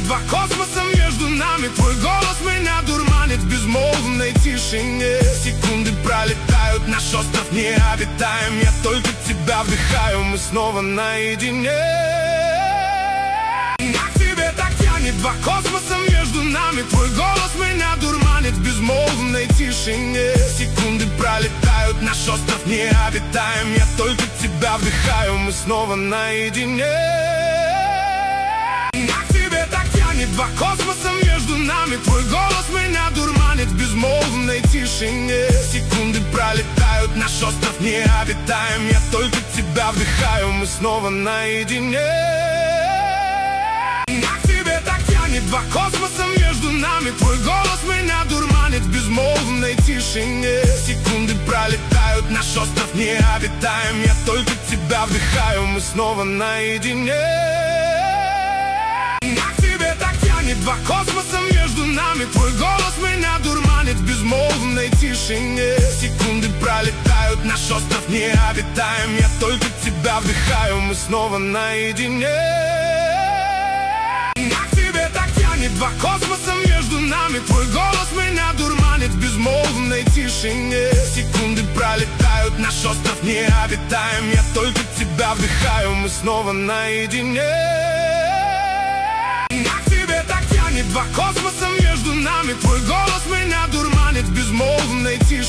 два космоса между нами. Твой голос меня дурманит в безмолвной тишине. Секунды пролетают, наш остров необитаем. Я только тебя вдыхаю, мы снова наедине. К тебе так тянет, два космоса между нами. Твой голос меня дурманит в безмолвной тишине. Секунды пролетают, наш остров необитаем. Я только тебя вдыхаю, мы снова наедине. К тебе так тянет, два космоса между нами. Твой голос меня дурманит в безмолвной тишине. Секунды пролетают, наш остров необитаем. Я только тебя вдыхаю, мы снова наедине. К тебе так тянет, два космоса между нами. Твой голос меня дурманит в безмолвной тишине. Секунды пролетают, наш остров необитаем. Я только тебя вдыхаю, мы снова наедине. К тебе так тянет, два космоса между нами. Твой голос меня дурманит в безмолвной тишине. Секунды пролетают, наш остров необитаем. Я только тебя вдыхаю, мы снова наедине. К тебе так тянет, два космоса между нами. Твой голос меня дурманит в безмолвной тишине. Секунды пролетают, наш остров необитаем. Я только тебя вдыхаю, мы снова наедине. К тебе так тянет, два космоса между нами. Твой голос меня дурманит в безмолвной тишине.